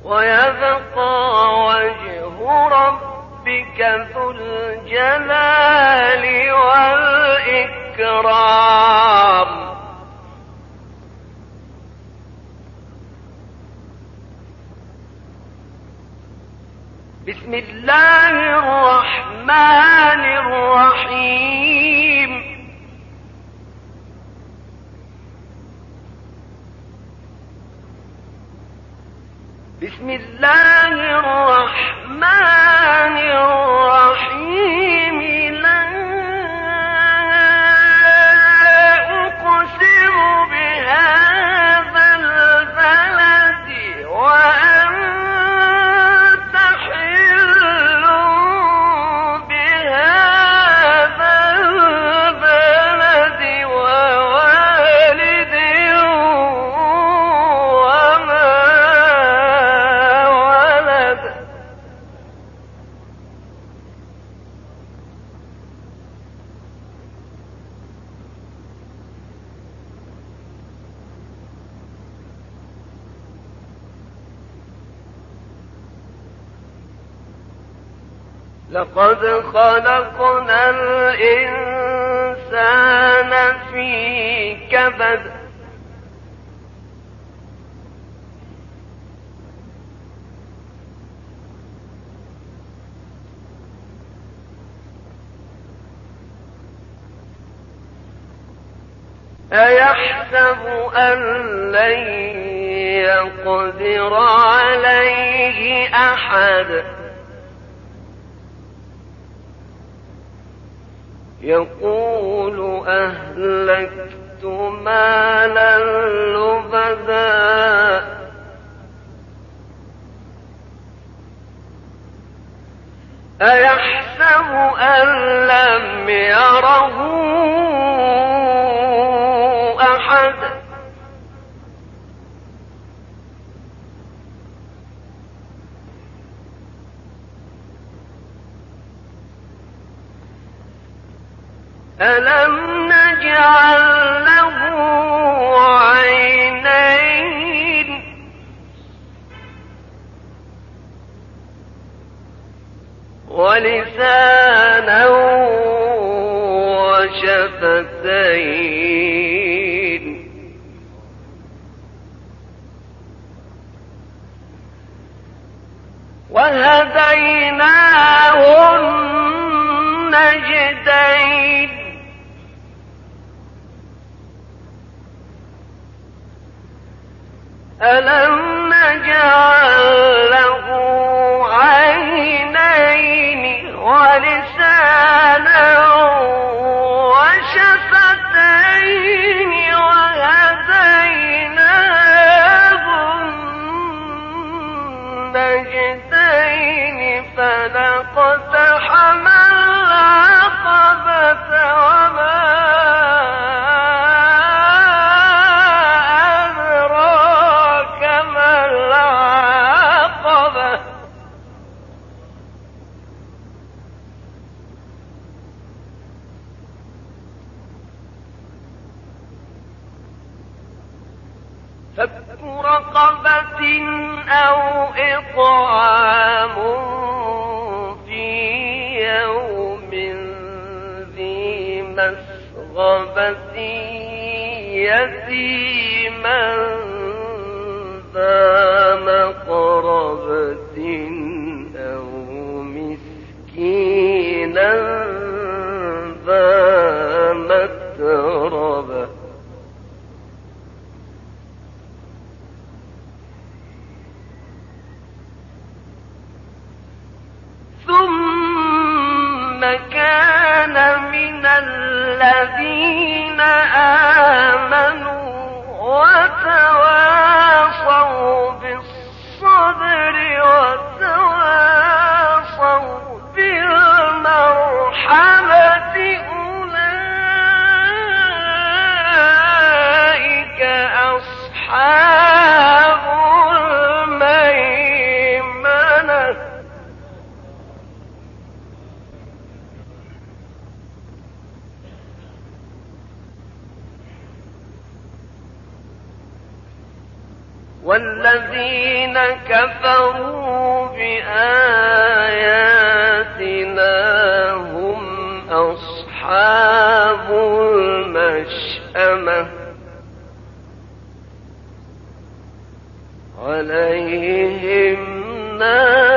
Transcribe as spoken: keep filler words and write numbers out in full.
ويبقى وجه ربك ذو الجلال والإكرام. بسم الله الرحمن الرحيم. بسم الله الرحمن الرحيم. لا أقسم بهذا البلد وأنت حل بهذا البلد ووالد وما ولد. لقد خلقنا الإنسان في كبد. أيحسب أن لن يقدر عليه أحد. يقول أهلكت مالا لبدا. أيحسب أن لم يره أحد. ألم نجعل له عينين ولسانا وشفتين وهديناه النجدين. ألم نجعل له عينين ولسانا وشفتين وهديناه النجدين فلاقتحم العقبة وما فك رقبة أو إطعام في يوم ذي مسغبة يتيما ذا مقربة أو مسكينا ذا متربة. ثم كان من الذين آمنوا وتواصوا بالصبر وتواصوا بالمرحمة أولئك أصحاب الميمنة. والذين كفروا بآياتنا هم أصحاب المشأمة عليهم نار